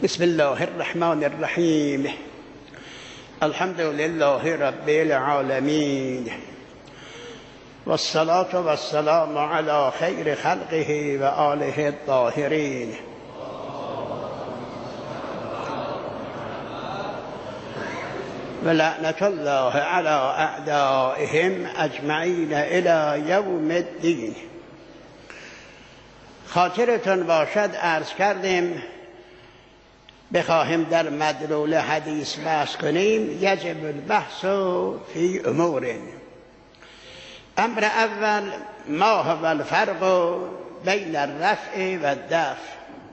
بسم الله الرحمن الرحیم. الحمد لله رب العالمین والصلاة والسلام علی خیر خلقه و آله الطاهرین. و لعنت الله علی اعدائهم اجمعین الی یوم الدین. خاطرتون باشد عرض کردیم بخواهیم در مدلول حدیث بحث کنیم. یجب البحث فی امور. امر اول ما هو الفرق بین الرفع و الدفع.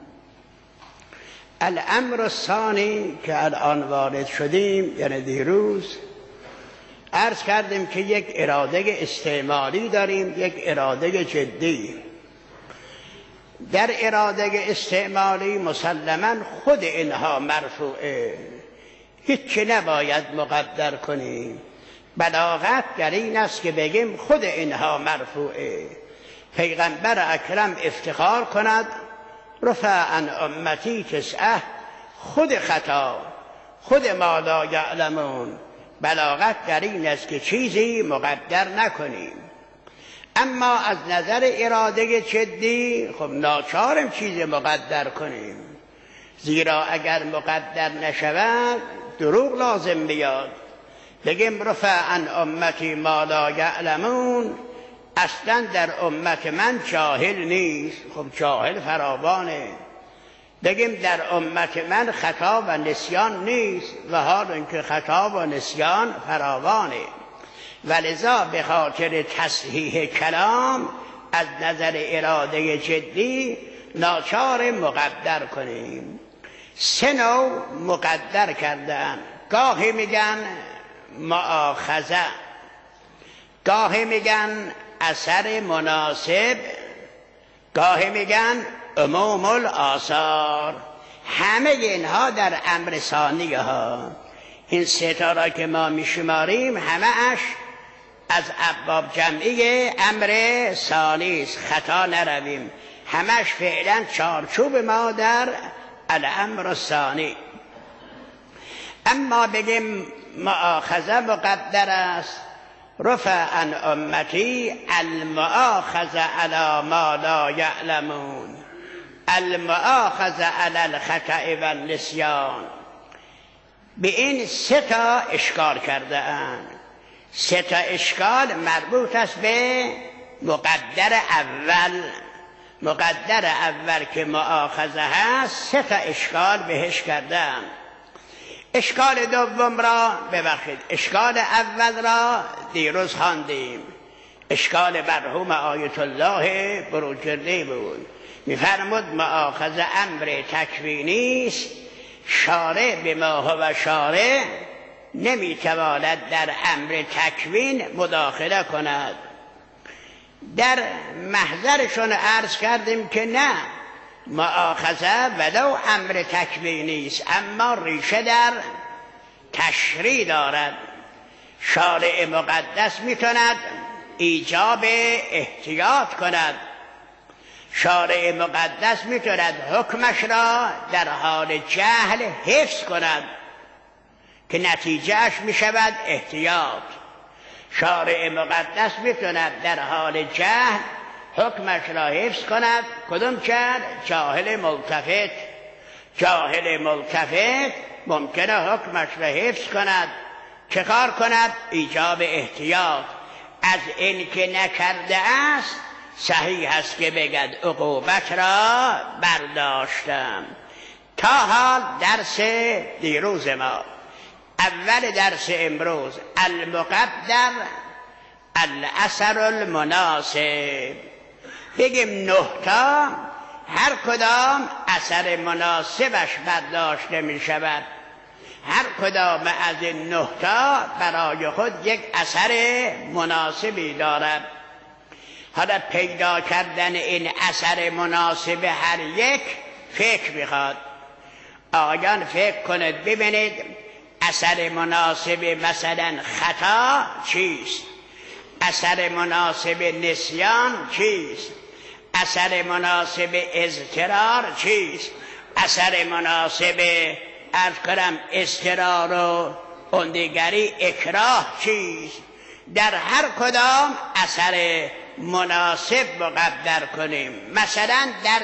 الامر الثانی که الان وارد شدیم، یعنی دیروز عرض کردیم که یک اراده استعمالی داریم، یک اراده جدی. در اراده استعمالی مسلماً خود اینها مرفوعه، هیچی نباید مقدر کنیم. بلاغت در این است که بگیم خود اینها مرفوعه. پیغمبر اکرم افتخار کند رفع عن امتی تسعه، خود خطا، خود ما لا یعلمون. بلاغت در این است که چیزی مقدر نکنیم. اما از نظر اراده جدی خب ناچارم چیزی مقدر کنیم، زیرا اگر مقدر نشود دروغ لازم بیاد. بگیم رفع عن امتی ما لا یعلمون، اصلا در امت من جاهل نیست. خب جاهل فراوانه. بگیم در امت من خطا و نسیان نیست، و حال اینکه خطا و نسیان فراوانه. ولذا به خاطر تصحیح کلام از نظر اراده جدی ناچار مقدر کنیم. سه نوع مقدر کردن. گاهی میگن مؤاخذه، گاهی میگن اثر مناسب، گاهی میگن عموم الآثار. همه اینها در امر ثانی ها. این سه تا را که ما میشماریم همه اش از ابواب جمعی امر ثانی است. خطا نرویم، همش فعلا چارچوب ما در الامر الثانی. اما بگیم مؤاخذه مقدر است، رفع عن امتی المؤاخذه علی ما لا یعلمون، المؤاخذه علی الخطأ و النسیان. به این سه تا اشکال کرده اند. سه تا اشکال مربوط است به مقدر اول. مقدر اول که مؤاخذه هست سه تا اشکال بهش کردن. اشکال دوم را ببخشید، اشکال اول را دیروز خواندیم. اشکال مرحوم آیت الله بروجردی بود. میفرمود مؤاخذه امر تکوینی است، شارع به ما هو شارع نمیتواند در امر تکوین مداخله کند. در محضرشون عرض کردیم که نه، مؤاخذه ولو امر تکوینی است اما ریشه در تشریع دارد. شارع مقدس میتواند ایجاب احتیاط کند. شارع مقدس میتواند حکمش را در حال جهل حفظ کند که نتیجهش میشود احتیاط. شارع مقدس میتواند در حال جهل حکمش را حفظ کند. کدوم کرد؟ جاهل ملتفت. جاهل ملتفت ممکنه حکمش را حفظ کند. چه کار کند؟ ایجاب احتیاط. از این که نکرده است صحیح است که بگد عقوبت را برداشتم. تا حال درس دیروز ما. اول درس امروز المقدر الاثر المناسب. بگیم 9 تا هر کدام اثر مناسبش برداشته می شود. هر کدام از این 9 تا برای خود یک اثر مناسبی دارد. حالا پیدا کردن این اثر مناسب هر یک فکر میخواد. آقایان فکر کنید ببینید اثر مناسب مثلا خطا چیست؟ اثر مناسب نسیان چیست؟ اثر مناسب اضطرار چیست؟ اثر مناسب عرض کنم اضطرار و اون دیگری اکراه چیست؟ در هر کدام اثر مناسب مقدر کنیم. مثلا در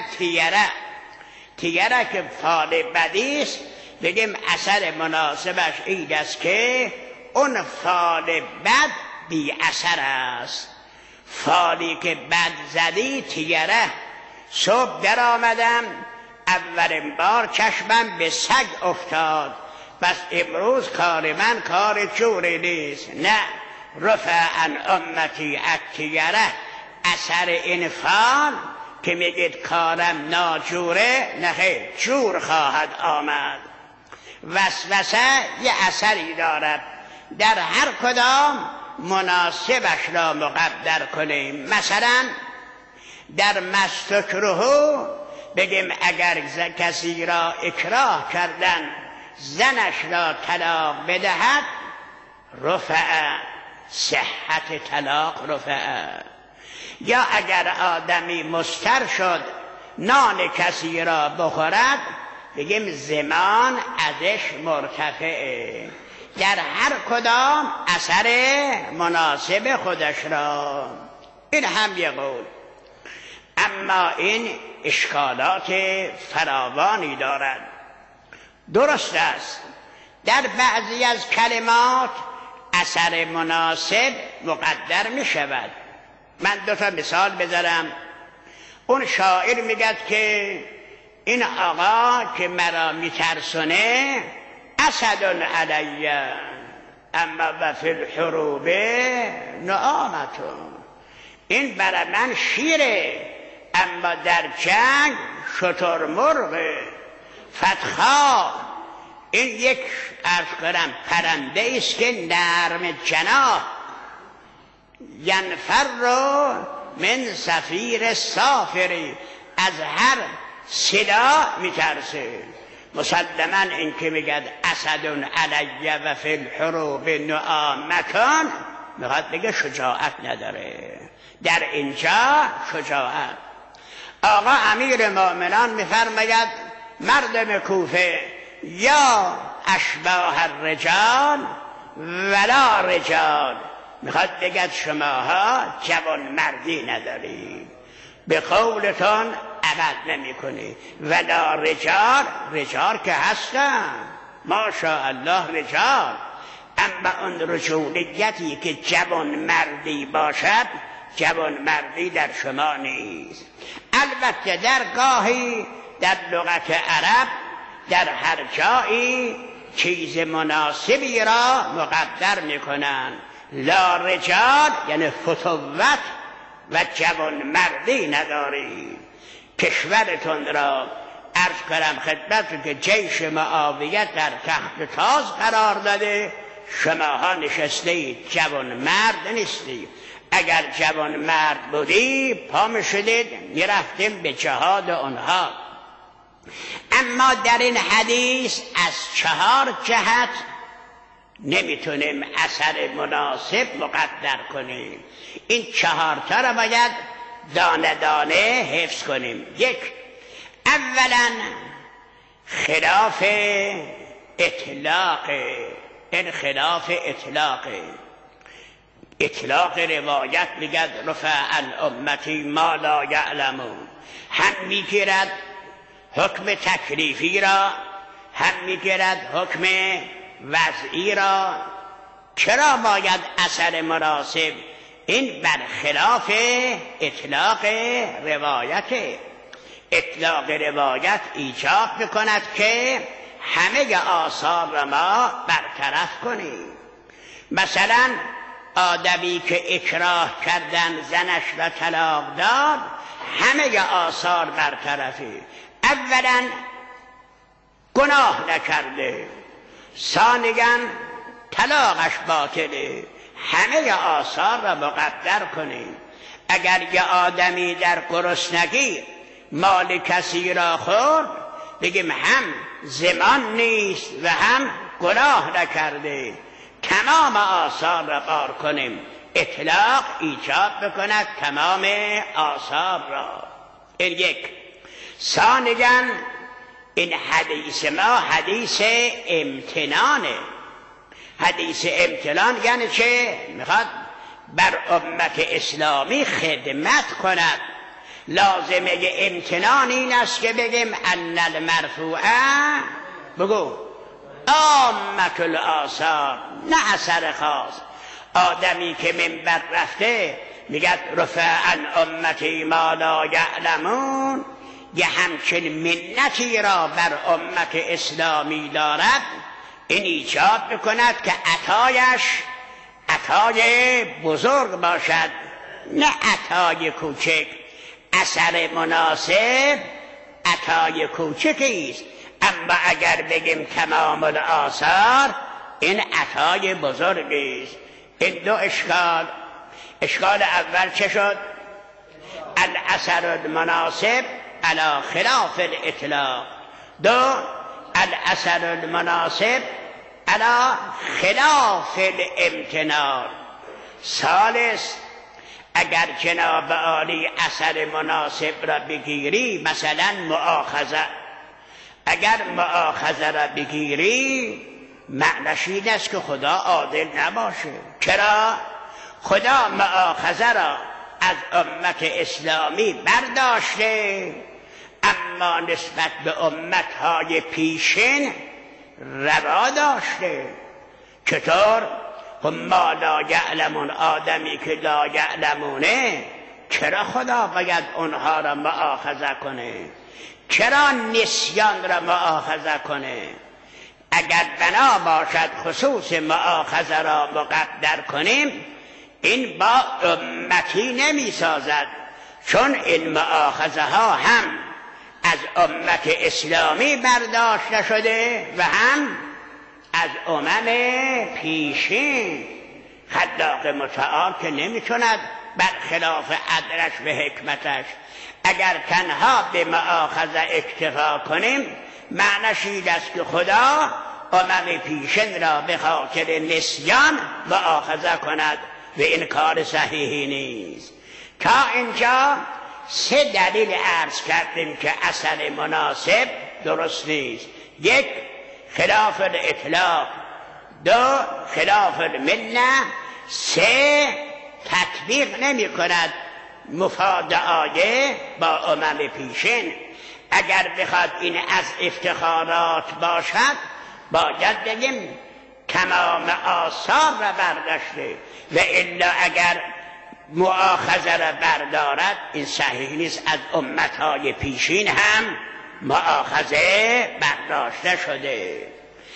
تیره که فال بدی است، بگیم اثر مناسبش این است که اون فال بد بی اثر است. فالی که بد زدی تیره، صبح در آمدم اولین بار چشمم به سگ افتاد، بس امروز کار من کار جوری نیست. نه، رفع عن امتی التیره، اثر این فال که میگید کارم ناجوره، نه جور خواهد آمد. وسوسه یه اثری دارد، در هر کدام مناسبش را مقدر کنیم. مثلا در مستکرهو بگیم اگر کسی را اکراه کردن زنش را طلاق بدهد، رفع، صحت طلاق رفع. یا اگر آدمی مضطر شد نان کسی را بخورد، بگیم زمان ازش مرتفعه. در هر کدام اثر مناسب خودش را. این هم یه قول. اما این اشکالات فراوانی دارد. درست است در بعضی از کلمات اثر مناسب مقدر می شود. من دو تا مثال بذارم. اون شاعر میگد که این آقا که مرا میترسونه اسد علی، اما و فی الحروب نعامتون. این برای من شیره، اما در جنگ شترمرغ. فتخا، این یک عرض کنم پرنده است که نرم جناح، ینفر من صفیر صافری، از هر صدا میترسه. مسلما این که میگد اسد علی و فی الحروب نعامتون، میخواد بگه شجاعت نداره. در اینجا شجاعت. آقا امیر مومنان میفرماید مردم کوفه یا اشباح الرجال ولا رجال، میخواد بگد شماها جوان مردی ندارید، به قولتان عمل نمی کنی. ولا رجال، رجال که هستن ماشاءالله رجال، اما اون رجولیتی که جوان مردی باشد، جوان مردی در شما نیست. البته در گاهی در لغت عرب در هر جایی چیز مناسبی را مقدر میکنن. لا رجال یعنی فتوت و جوان مردی نداری. کشورتون را عرض کنم خدمتتون که جیش معاویه در تخت تاز قرار داده، شماها نشستید جوان مرد نیستید. اگر جوان مرد بودی پا میشدید میرفتیم به جهاد اونها. اما در این حدیث از 4 جهت نمیتونیم اثر مناسب مقدر کنیم. این 4 تا را باید دانه دانه حفظ کنیم. یک، اولا خلاف اطلاق. این خلاف اطلاقه. اطلاق روایت میگد رفع عن امتی ما لا یعلمون، هم میگیرد حکم تکلیفی را، هم میگیرد حکم وضعی را. چرا باید اثر مناسب؟ این برخلاف اطلاق روایت. اطلاق روایت ایجاب میکند که همه آثار را ما برطرف کنیم. مثلا آدمی که اکراه کردن زنش را طلاق داد، همه آثار برطرفی. اولا گناه نکرده، ثانیا طلاقش باطله. همه آثار را مقدر کنیم. اگر یه آدمی در گرسنگی مال کسی را خورد، بگیم هم زمان نیست و هم گناه نکرده، تمام آثار را بار کنیم. اطلاق ایجاب بکند تمام آثار را. این یک. ثانیاً این حدیث ما حدیث امتنانه. حدیث امتنان یعنی چه؟ میخواد بر امت اسلامی خدمت کند. لازمه امتنان این است که بگیم ان المرفوعه، بگو عامة الآثار، نه اثر خاص. آدمی که منبر رفته میگه رفع عن امتی ما لا یعلمون، یه همچین منتی را بر امت اسلامی دارد، این ایجاب بکند که عطایش عطای بزرگ باشد، نه عطای کوچک. اثر مناسب عطای کوچکی است، اما اگر بگیم تمام الآثار این عطای بزرگی است. این دو اشکال. اشکال اول چه شد؟ الاثر المناسب علی خلاف الاطلاق. دو، الاثر المناسب علی خلاف الامتنان. ثالث، اگر جناب عالی اثر مناسب را بگیری، مثلا مؤاخذه، اگر مؤاخذه را بگیری معنیش این است که خدا عادل نباشه. چرا؟ خدا مؤاخذه را از امت اسلامی برداشته، اما نسبت به امتهای پیشین روا داشته. چطور؟ ما لا یعلمون، آدمی که لا یعلمونه، چرا خدا باید اونها را مؤاخذه کنه؟ چرا نسیان را مؤاخذه کنه؟ اگر بنا باشد خصوص مؤاخذه را مقدر کنیم، این با امتی نمی سازد، چون این مؤاخذه ها هم از امت اسلامی برداشته شده و هم از امم پیشین. خلاق متعال که نمیتوند برخلاف عدلش و حکمتش. اگر تنها به مؤاخذه اکتفا کنیم، معنیش این است که خدا امم پیشین را به خاطر نسیان مؤاخذه کند و این کار صحیحی نیست. تا اینجا سه دلیل عرض کردیم که اثر مناسب درست نیست. یک، خلاف الاطلاق. دو، خلاف المنه. سه، تطبیق نمی کند مفاد آیه با امم پیشین. اگر بخواد این از افتخارات باشد، باید بگیم تمام آثار را برداشته، و الا اگر مؤاخذه را بردارد این صحیح نیست. از امتهای پیشین هم مؤاخذه برداشته شده.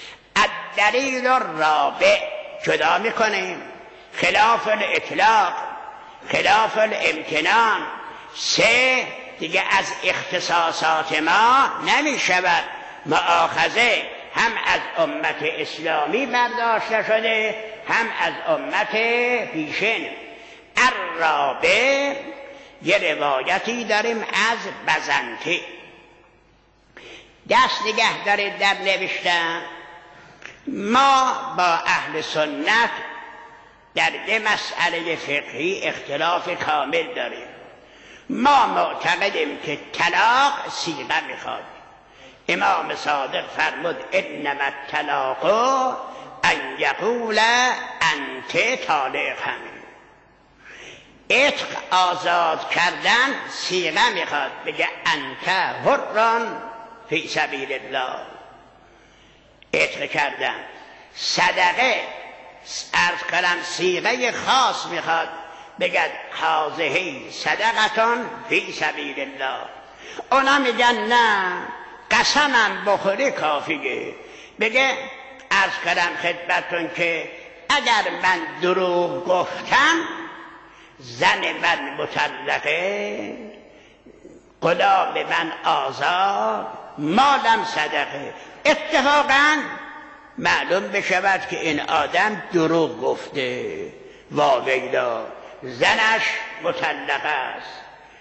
الدلیل الرابع، جدا میکنیم خلاف الاطلاق، خلاف الامتنان. سه، دیگه از اختصاصات ما نمی شود. مؤاخذه هم از امت اسلامی برداشته شده، هم از امت پیشین. الرابع، یه روایتی داریم از بزنطی، دست نگه دارید در نوشتن. ما با اهل سنت در یه مسئله فقهی اختلاف کامل داریم. ما معتقدیم که طلاق صیغه میخواد. امام صادق فرمود انما الطلاق ان یقول انت طالق. همین عتق، آزاد کردن، صیغه میخواد بگه انت حران فی سبیل الله. عتق کردن. صدقه عرض کردم صیغه خاص میخواد، بگه هذه صدقتان فی سبیل الله. اونا میگن نه، قسمم بخوری کافیه. بگه عرض کردم خدمتون که اگر من دروغ گفتم، زن من مطلقه، غلام من آزاد، مالم صدقه. اتفاقا معلوم بشود که این آدم دروغ گفته، واویلا، زنش مطلقه است،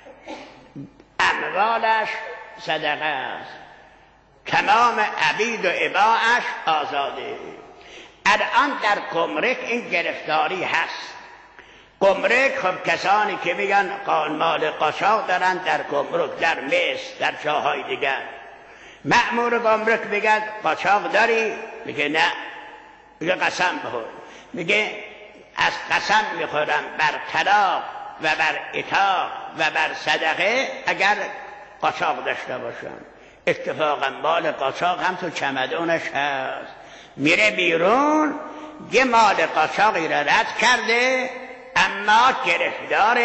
اموالش صدقه است، تمام عبید و اباعش آزاده. الان در گمرک این گرفتاری هست. گمرک، خب کسانی که میگن مال قاچاق دارن در گمرک، در مصر، در جاهای دیگر، مأمور گمرک بگه قاچاق داری؟ میگه نه. میگه قسم بخور. میگه از قسم میخورم بر طلاق و بر عتاق و بر صدقه اگر قاچاق داشته باشم. اتفاقا مال قاچاق هم تو چمدونش هست. میره بیرون یه مال قاچاقی را رد کرده، اما گرفتار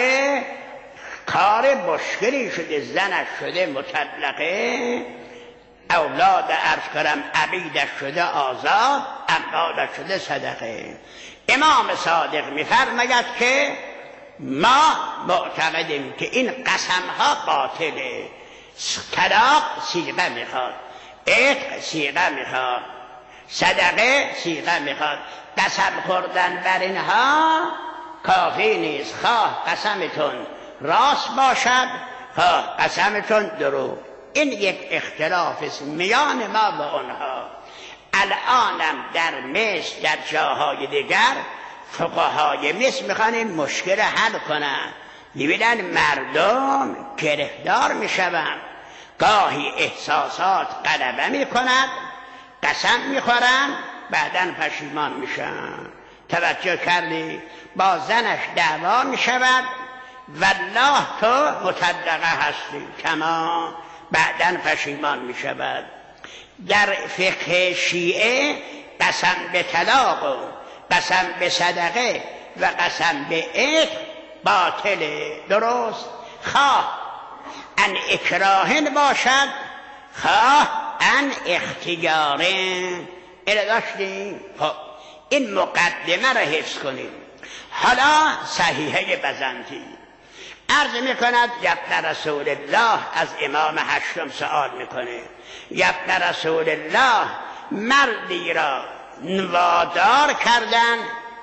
کار مشکلی شده، زنش شده مطلقه، اولاد عرض کرم عبیدش شده آزاد، اموالش شده صدقه. امام صادق میفرماید که ما معتقدیم که این قسمها باطله. طلاق صیغه میخواد، عتق صیغه میخواد، صدقه صیغه میخواد. قسم خوردن بر اینها کافی نیست، خواه قسمتون راست باشد خواه قسمتون دروغ. این یک اختلاف است میان ما و اونها. الانم در مصر در جاهای دیگر فقهای مصر میخوان این مشکل حل کنن. میبینن مردم گرفتار میشوند، گاهی احساسات غلبه میکند، قسم میخورن، بعدن پشیمان میشن. توجه کردی؟ با زنش دعوا میشود، والله تو مطلقه هستی، کما بعدن پشیمان میشود. در فقه شیعه قسم به طلاق و قسم به صدقه و قسم به عتق باطله. درست؟ خواه ان اکراهن باشد، خواه ان اختیارن. اینو داشتیم؟ خب این مقدمه را حفظ کنیم. حالا صحیحه بزنطی عرض میکند یبن رسول الله، از امام هشتم سوال میکنه، یبن رسول الله مردی را وادار کردن،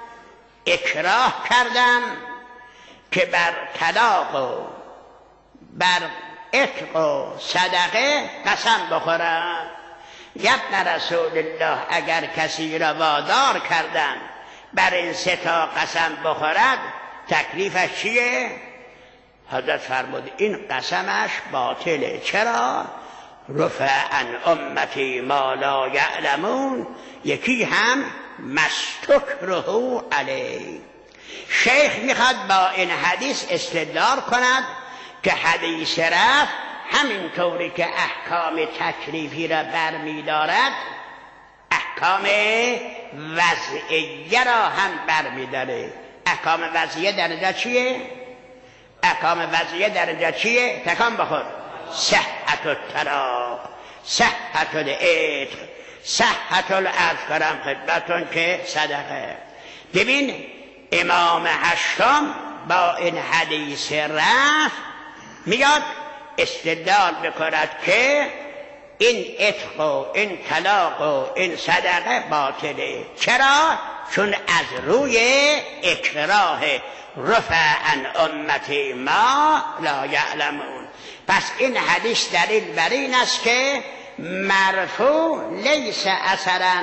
اکراه کردن که بر طلاق و بر عتق و صدقه قسم بخورد. یبن رسول الله اگر کسی را وادار کردن بر این سه تا قسم بخورد تکلیفش چیه؟ حضرت فرمود این قسمش باطله. چرا؟ رفع عن امتی ما لا یعلمون. یکی هم مستکره علیه. شیخ میخواد با این حدیث استدلال کند که حدیث رفع همینطوری که احکام تکلیفی را برمیدارد، احکام وضعیه را هم برمیداره. احکام وضعیه درجه چیه؟ احکام وضعیه درجه چیه؟ تکان بخور. صحت الطلاق، صحت العتق، صحت العرض کرم خدمتون که صدقه. ببین امام هشتم با این حدیث رفع میاد استدلال بکند که این عتق و این طلاق و این صدقه باطله. چرا؟ چون از روی اکراه رفع عن امتی ما لا یعلمون. پس این حدیث دلیل بر این است که مرفوع لیس اثرا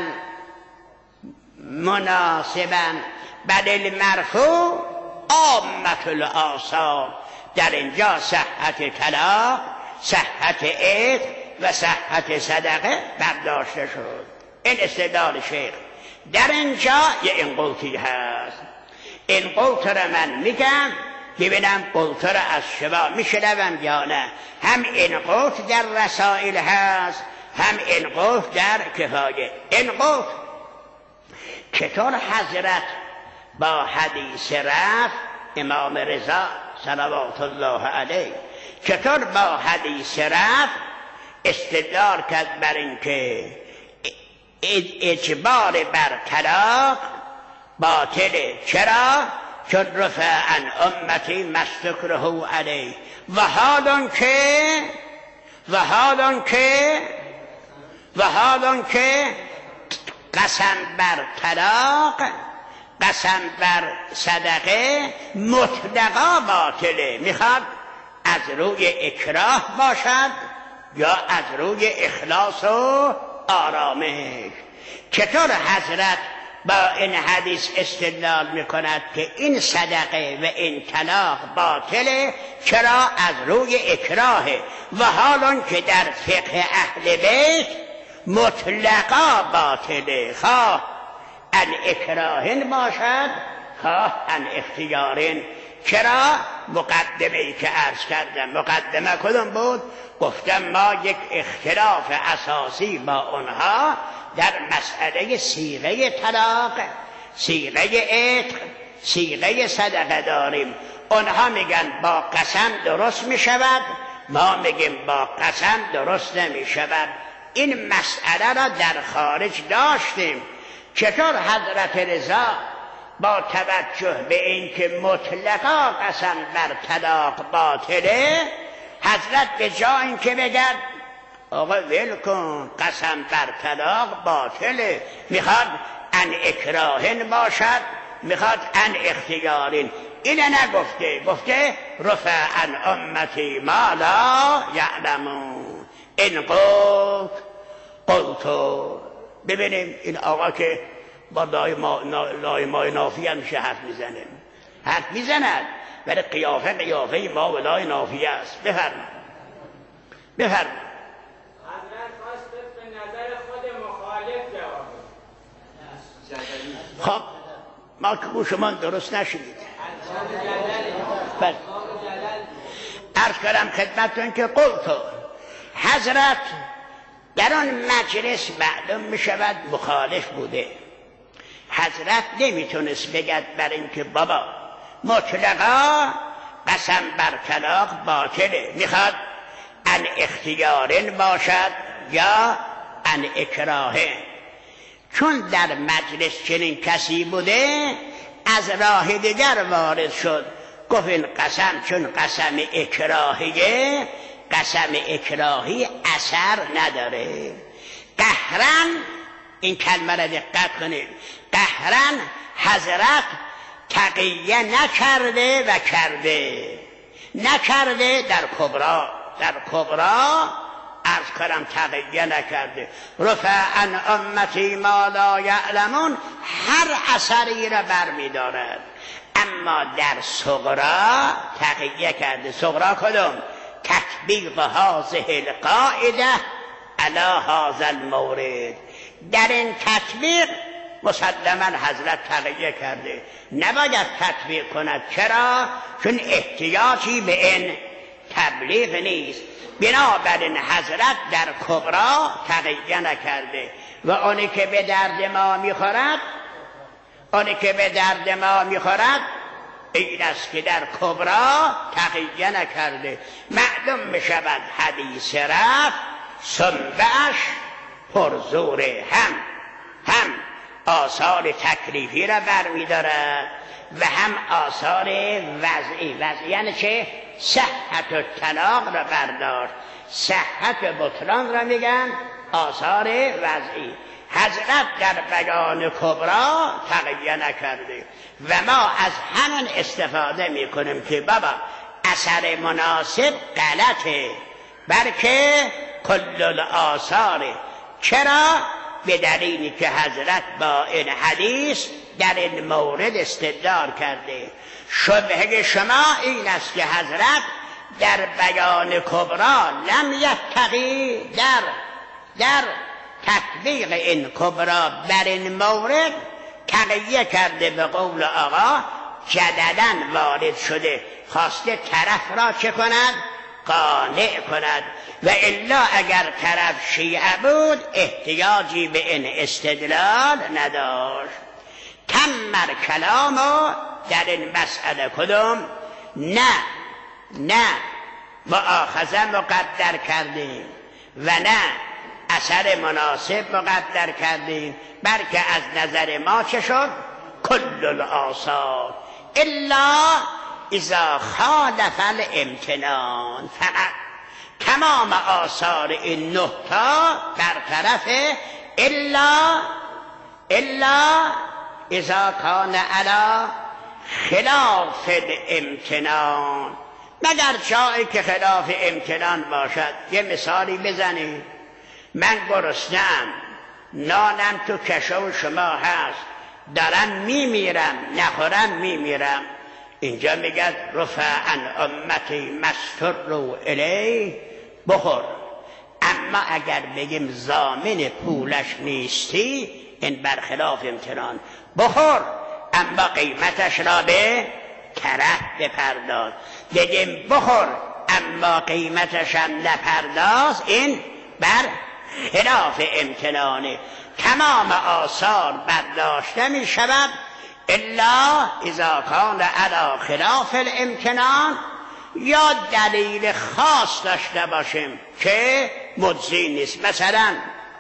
مناسبا، بل المرفوع عامة الآثار. در اینجا صحت طلاق، صحت عتق و صحت صدقه برداشته شد. این استدلال شیخ. در اینجا یه این قوتی هست. این قوت را من میگم ببینم قوت را از شما میشنوم یا نه. هم این قوت در رسائل هست، هم این قوت در کفایه. این قوت چطور حضرت با حدیث رفع امام رضا صلوات الله علیه چطور با حدیث رفع استدلال کرد بر اینکه اجبار بر طلاق باطله. چرا؟ چون رفع عن امتی مستکره علیه. و حالان که قسم بر طلاق، قسم بر صدقه مطلقا باطله. میخواد از روی اکراه باشد یا از روی اخلاص و آرامش. چطور حضرت با این حدیث استدلال میکند که این صدقه و این طلاق باطله. چرا؟ از روی اکراهه. و حالان که در فقه اهل بیت مطلقا باطله، خواه ان اکراهن باشد خواه ان اختیارن. چرا؟ مقدمه ای که عرض کردم، مقدمه کدوم بود؟ گفتم ما یک اختلاف اساسی با اونها در مسئله صیغه طلاق، صیغه عتق، صیغه صدقه داریم. اونها میگن با قسم درست میشود، ما میگیم با قسم درست نمیشود. این مسئله را در خارج داشتیم. چطور حضرت رضا با توجه به اینکه مطلقا قسم بر طلاق باطله، حضرت به جای اینکه بگد آقا ول کن قسم بر طلاق باطله، میخواد ان اکراهن باشد، میخواد ان اختیارین، این نگفته، گفته رفع عن امتی ما لا یعلمون این قلتو. ببینیم این آقا که با لایمای نافی هم میشه حرف میزند ولی قیافه ما و لای نافی است. بفرمایید. حضرت خواست به نظر خود مخالف جواب. خب ما که گوشمان درست نشدید. عرض کردم خدمتتون که قلتو، حضرت در آن مجلس معلوم میشود مخالف بوده. حضرت نمیتونست بگد بر اینکه بابا مطلقا قسم بر طلاق باطله، میخواد ان اختیارن باشد یا ان اکراهه. چون در مجلس چنین کسی بوده از راه دیگر وارد شد، گفت این قسم چون قسم اکراهیه، قسم اکراهی اثر نداره. قهرن، این کلمه را دقت کنید، قهرن حضرت تقیه نکرده و نکرده در کبرا عرض کردم تقیه نکرده. رفع عن امتی ما لا یعلمون هر اثری را برمی‌دارد، اما در صغرا تقیه کرده. صغرا کدوم؟ تطبیق هذه القاعده علی هذا المورد. در این تطبیق مسلما حضرت تقیه کرده، نباید تطبیق کند. چرا؟ چون احتیاجی به این تبلیغ نیست. بنابراین حضرت در کبرا تقیه نکرده و آنی که به درد ما میخورد این است که در کبرا تقیه نکرده. معلوم میشود حدیث رفت سنبه‌اش پرزوره، هم آثار تکلیفی را برمی‌دارد و هم آثار وضعی. یعنی چه؟ صحت و طلاق را برداشت، صحت و بطلان را میگن آثار وضعی. حضرت در بیان کبرا تقیه نکرده و ما از همین استفاده میکنیم که بابا اثر مناسب غلطه، بلکه کل الاثار. چرا؟ به دلیلی که حضرت با این حدیث در این مورد استدلال کرده. شبهه شما این است که حضرت در بیان کبرا لم یتقی، در تطبیق این کبرا بر این مورد تقیه کرده. به قول آقا جدلاً وارد شده، خواسته طرف را چه کند؟ قانع کند. و الا اگر طرف شیعه بود احتیاجی به این استدلال نداشت. تمر کلامو در این مسئله کدوم؟ نه مؤاخذه مقدر کردیم و نه اثر مناسب مقدر کردیم، بلکه از نظر ما چه شد؟ کل الآثار الا اذا خالف الامتنان. فقط تمام آثار این 9 تا برطرفه الا اذا کان علی خلاف الامتنان، مگر جایی که خلاف امتنان باشد. یه مثالی بزنید. من گرسنه‌ام، نانم تو کشو شما هست، دارن میمیرم، نخورم میمیرم. اینجا میگه رفع عن امتی مستر رو الی، بخور. اما اگر بگیم ضامن پولش نیستی، این برخلاف امتنان. بخور اما قیمتش را به کره بپرداز. بگیم بخور اما قیمتش هم نپرداز، این بر خلاف امتنانه. تمام آثار برداشته می شود الا اذا کان علی خلاف الامتنان، یا دلیل خاص داشته باشیم که مجزی نیست. مثلا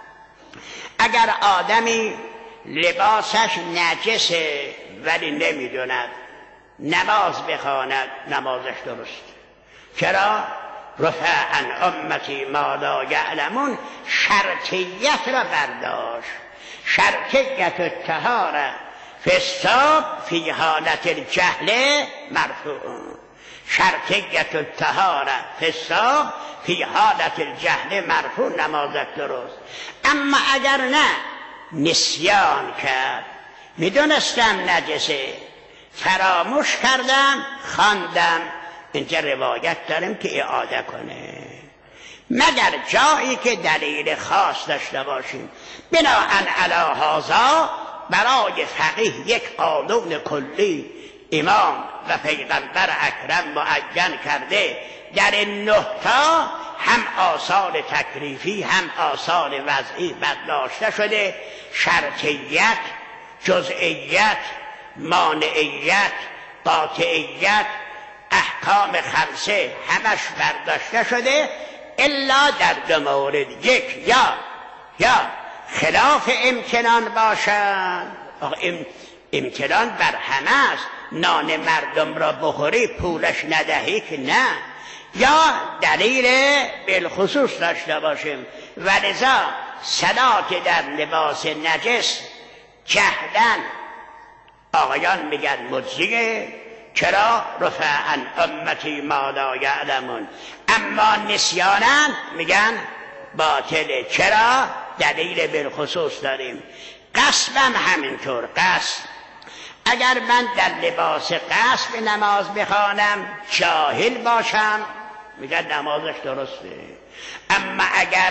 اگر آدمی لباسش نجسه ولی نمیدوند، نماز بخواند، نمازش درست. چرا؟ رفع عن امتی ما لا یعلمون، شرطیت را برداشت. شرطیت الطهاره فی الصوم فی حالت الجهل مرفوع. شرطیت الطهاره فی الصوم فی حالت الجهل مرفوع، نمازت درست. اما اگر نه، نسیان کرد، میدونستم نجسه، فراموش کردم، خواندم، اینجا روایت داریم که اعاده کنه، مگر جایی که دلیل خاص داشته باشیم. بناهن علی هذا، برای فقیه یک قانون کلی امام و پیغمبر اکرم معین کرده. در این 9 تا هم آثار تکلیفی هم آثار وضعی برداشته شده. شرطیت، جزئیت، مانعیت، قاطعیت، احکام خمسه همش برداشته شده، الا در 2 مورد. یک، یا خلاف امتنان باشد. امتنان بر همه است. نان مردم را بخوری پولش ندهی که نه. یا دلیل بالخصوص داشته باشیم. ولذا صلات در لباس نجس جهدن آقایان میگن مجزیه. چرا؟ رفع عن امتی ما لا یعلمون. اما نسیانن میگن باطله. چرا؟ دلیل بالخصوص داریم. قصبم همینطور. قصب، اگر من در لباس قصب نماز بخوانم، جاهل باشم، میگن نمازش درسته. اما اگر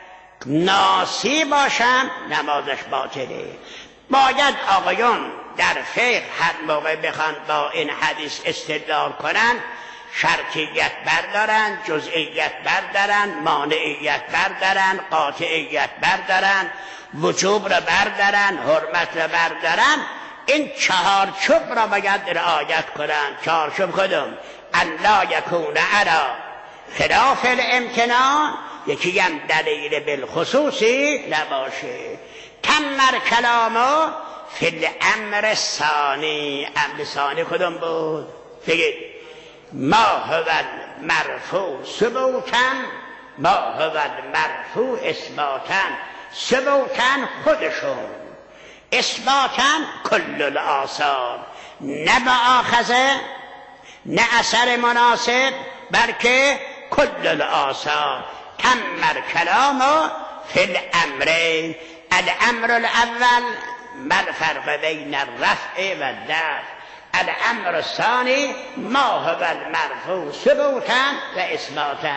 ناسی باشم، نمازش باطله. باید آقایون در فقه هر موقع بخوان با این حدیث استدلال کنن، شرطیت بردارن، جزئیت بردارن، مانعیت بردارن، قاطعیت بردارن، وجوب را بردارن، حرمت را بردارن. این 4 چوب را باید رعایت کنن. 4 چوب کدوم؟ الا یکون علی خلاف الامتنان، یکی هم دلیل بالخصوصی نباشه. تمر کلامو فی الامر الثانی. امر ثانی کدوم بود؟ بگید. ما هو المرفوع ثبوتا، ما هو المرفوع اثباتا. ثبوتا خودشون، اثباتا کل الآثار، نه مؤاخذه نه اثر مناسب، بلکه کل الآثار. تمر کلامو فی الامرین. الامر الاول ما الفرق بین الرفع و الدفع. الامر الثانی ما هو المرفوع ثبوتا و اثباتا.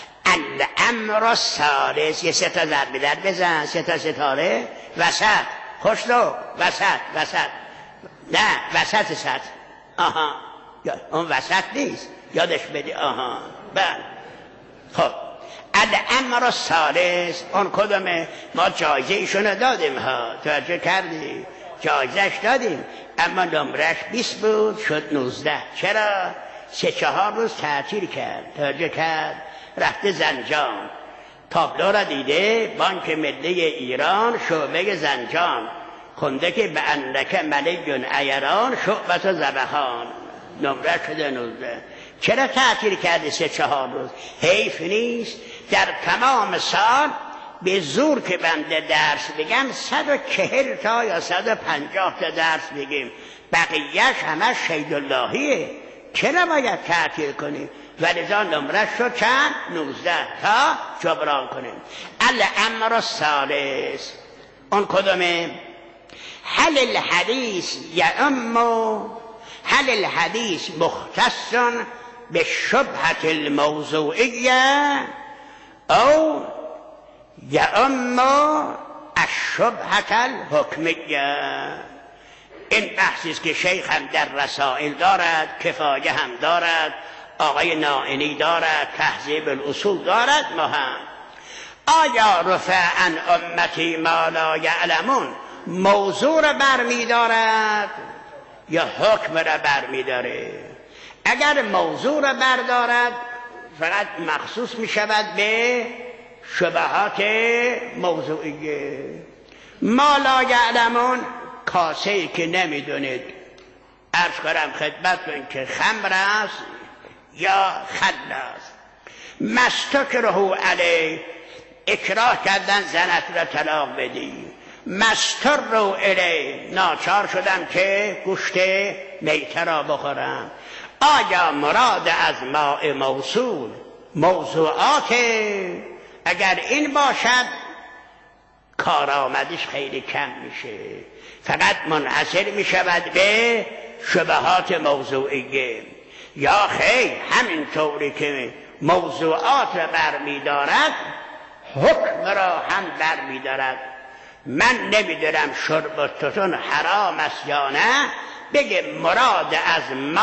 الامر الثالث، یه 3 تا ضرب در بزن، 3 تا ستاره وسط. خوشلو وسط. نه وسط سطح. آها، اون وسط نیست، یادش بدی. آها، بله. خب الامر الثالث اون کدومه؟ ما جایزه ایشونو دادیم ها، توجه کردی؟ جایزش دادیم، اما نمرش 20 بود شد 19. چرا؟ 3-4 روز تعطیل کرد. توجه کرد؟ رفته زنجان، تابلو را دیده، بانک ملی ایران شعبه زنجان، خونده که به انک ملیون ایران شعبت و زبخان، نمره شده 19. چرا تعطیل کرده 3-4 روز؟ حیف نیست؟ در تمام سال به زور که بنده درس بگم 140 تا یا 150 تا درس بگیم، بقیهش همه شهید اللهیه. چرا باید تعطیل کنیم؟ ولذا نمره شد چند؟ 19 تا جبران کنیم. الامر الثالث اون کدومه؟ هل الحدیث یعم هل الحدیث مختص بالشبهة الموضوعیه او یعم الشبهة الحکمیه. این بحثی است که شیخ هم در رسائل دارد، کفایه هم دارد، آقای نائینی دارد، تهذیب الاصول دارد، ما هم. آیا رفع عن امتی ما لا یعلمون موضوع را برمی دارد یا حکم را برمی داره؟ اگر موضوع را بردارد فقط مخصوص می شود به شبهات موضوعیه. ما لا یعلمون کاسه‌ای که نمیدونید، عرض کنم خدمتتون که خمر است یا خل است. مستکره علیه، اکراه کردن زنت را طلاق بدی. مستر علیه، ناچار شدم که گوشت میته را بخورم. آیا مراد از ماء موصول موضوعات؟ اگر این باشد کارآمدیش خیلی کم میشه، فقط منحصر میشود به شبهات موضوعیه. یا خیر همینطوری که موضوعات را برمیدارد حکم را هم برمیدارد. من نمیدونم شربتتون حرام است یا نه، بگه مراد از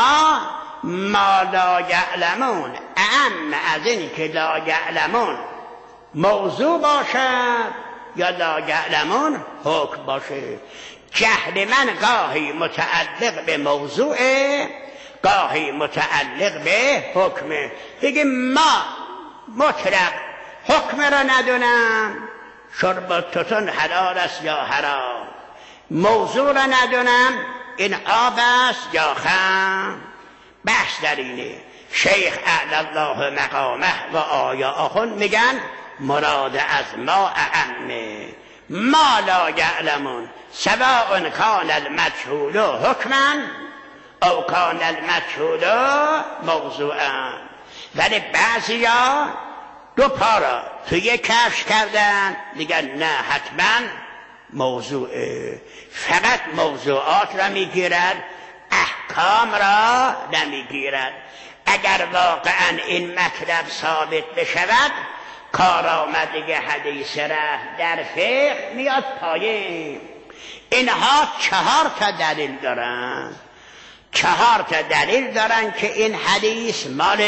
ما لا یعلمون اعم از این که لا یعلمون موضوع باشد یا لا یعلمون حکم باشه. جهل من گاهی متعلق به موضوعه، گاهی متعلق به حکمه. بگه ما مطلق حکم را ندونم، شربتتون حلال است یا حرام. موضوع را ندونم، این آب است یا خمر. بحث در اینه. شیخ اعلی الله مقامه و آیاء میگن مراد از ما اعمه. ما لا یعلمون سواء کان المجهول حکما او کان المجهول موضوعا. ولی بعضیا دو پارا توی کفش کردن، میگن نه حتما موضوعه، فقط موضوعات را میگیرد، احکام را نمیگیرد. اگر واقعا این مطلب ثابت بشود کارآمدی حدیث را در فقه میاد پایین. اینها 4 دلیل دارن، 4 دلیل دارن که این حدیث مال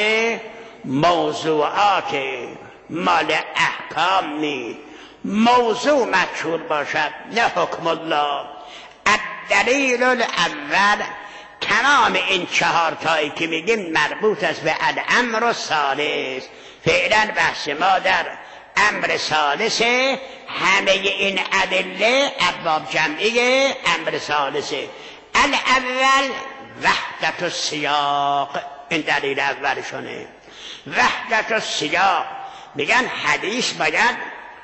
موضوعات، مال احکام نیست. موضوع مشهور باشد نه حکم الله. الدلیل الاول، تمام این 4 تایی که میگیم مربوط است به الامر الثالث. فعلا بحث ما در امر ثالثه، همه این ادله ابواب جمعی امر ثالثه. الاول وحدت السیاق، این دلیل اولشونه. وحدت السیاق، میگن حدیث باید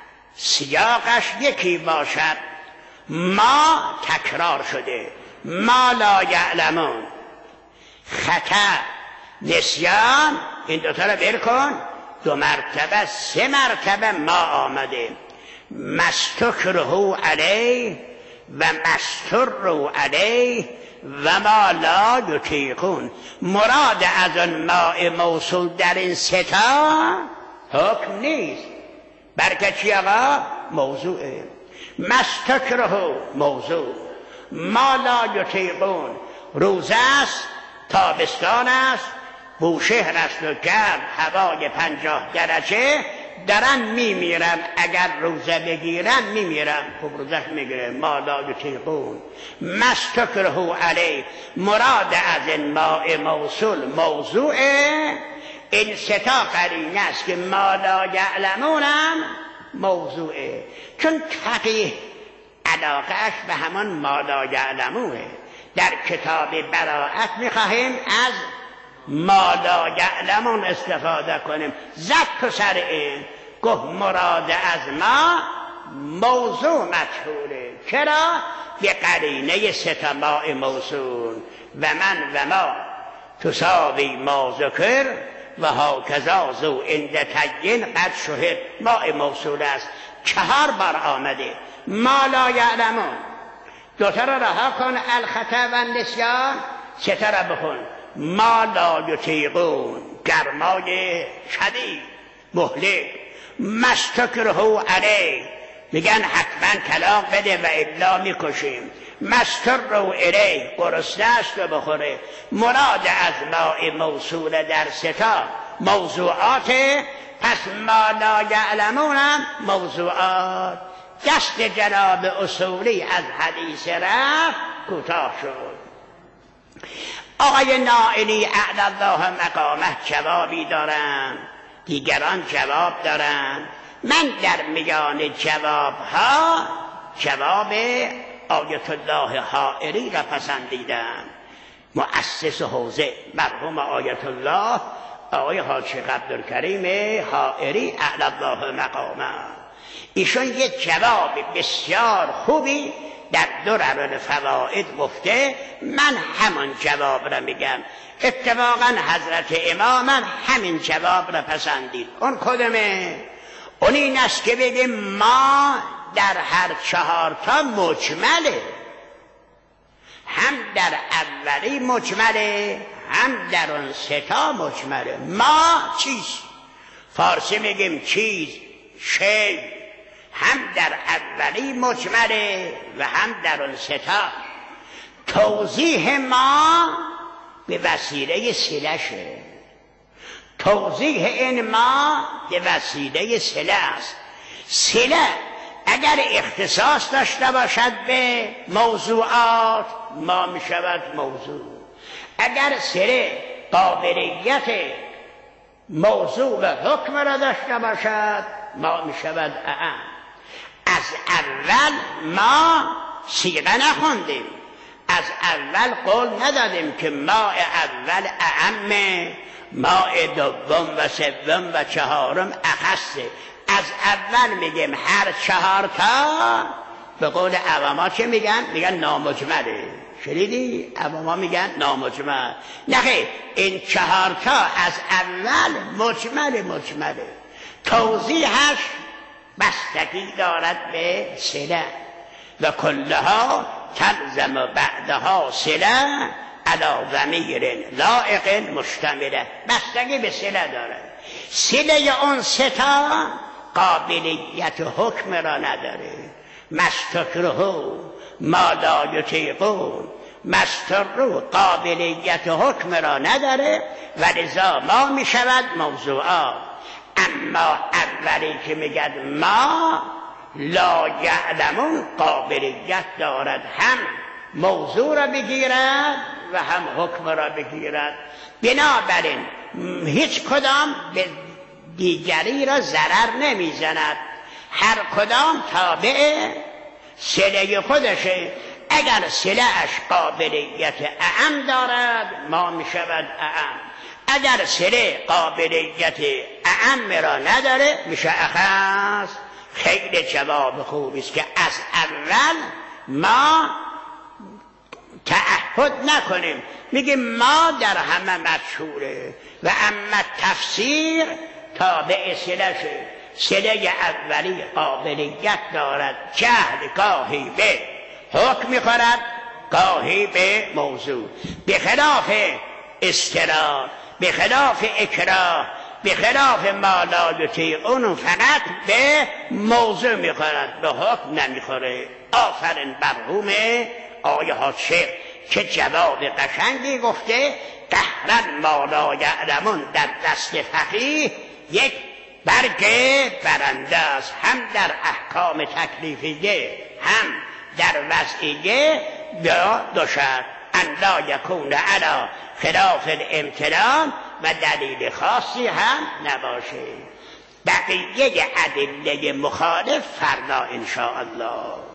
سیاقش یکی باشد. ما تکرار شده، ما لا یعلمون، خطا، نسیان، این دوتا رو بیر کن، 2 مرتبه 3 مرتبه ما آمده. مستکره علیه و مستر علیه و ما لا یطیقون. مراد از اون ماء موصول در این 3 تا حکم نیست، بلکه چی آقا؟ موضوعه. مستکره موضوع، ما لا یطیقون روزه است، تابستان است، بوشهر است و گرم، هوای 50 درجه، دارن میمیرم، اگر روزه بگیرم میمیرم. خب روزه میگیره. ما لا یطیقون مستکره علیه، مراد از این ماء موصول موضوعه. این 3 تا قرینه است که ما لا یعلمونم موضوعه، چون تقیه علاقهش به همان ما لا یعلمونه. در کتاب براءت میخواهیم از ما لا یعلمون استفاده کنیم. زد تو سر این، گفت مراد از ما موضوع مجهوله. چرا؟ به قرینه 3 تا ماء موصول. و من و ما تساوی ما ذکر و هاکذا ذو عند تین قد شهد. ماء موصول است، 4 بار آمده. ما لا یعلمون دوتا را رها کن، الخطا و نسیان. سه تا را بخون. ما لا یطیقون، گرمای شدید مهلک. مستکره علیه، میگن حتما طلاق بده و الا میکشیم. مستر الیه، گرسنه است و بخوره. مراد از ماء موصول در ستا موضوعات، پس ما لا یعلمونم موضوعات. دست جناب اصولی از حدیث رفت کوتاه شد. آقای نائلی اعلی الله مقامه جوابی دارن، دیگران جواب دارن. من در میان جواب ها جواب آیت الله حائری را پسندیدم. مؤسس حوزه مرحوم آیت الله آقای حاجی عبدالکریم حائری اعلی الله مقامه، ایشون یک جواب بسیار خوبی در درر الفوائد گفته. من همون جواب را میگم. اتفاقا حضرت امام همین جواب را پسندید. اون کدومه؟ اون این است که بگیم ما در هر چهار تا مجمله، هم در اولی مجمله، هم در اون سه تا مجمله. ما چیز، فارسی میگیم چیز، شی، هم در اولی مجمله و هم در اون سه تا. توضیح ما به وسیله صله‌شه. توضیح این ما به وسیله صله است. صله اگر اختصاص داشته باشد به موضوعات، ما می شود موضوع. اگر صله قابلیت موضوع و حکم را داشته باشد، ما می شود اعم. از اول ما صیغه نخوندیم، از اول قول ندادیم که ماء اول اعمه، ماء دوم و سوم و چهارم اخصه. از اول میگیم هر چهار تا. به قول عواما چه میگن؟ میگن نامجمله. شنیدی؟ عواما میگن نامجمل. نه، این چهار تا از اول مجمله. توضیحش بستگی دارد به صله و کلها تلزم بعدها صله علی ضمیر لایق مشتمله. بستگی به صله دارد. صله اون سه تا قابلیت حکم را نداره. مستکره ما لا یطیقون، مستر قابلیت حکم را نداره و لذا ما می شود موضوعات. اما اولی که میگد ما لا یعلمون قابلیت دارد هم موضوع را بگیرد و هم حکم را بگیرد. بنابراین هیچ کدام به دیگری را ضرر نمیزند. هر کدام تابع صله خودشه. اگر صله‌اش قابلیت اعم دارد، ما می شود اعم. اگر صله قابلیت اعم را نداره، میشه اخص. خیلی جواب خوبی است که از اول ما تعهد نکنیم، میگیم ما در همه مشهوره و اما تفسیر تابع صله شه. صله اولی قابلیت دارد، جهل گاهی به حکم میخورد، گاهی به موضوع. بخلاف اضطرار، بخلاف اکراه، بخلاف ما لا یطیقون فقط به موضوع میخورد، به حکم نمیخوره. آفرین برحوم آیه ها که جواب قشنگی گفته. قهرن ما لا یعلمون در دست فقیه یک برگ برنده است، هم در احکام تکلیفیه هم در وضعیه. دو شرط ان لا یکون علی خلاف الامتنان و دلیل خاصی هم نباشه. بقیه ادله مخالف فردا ان شاء الله.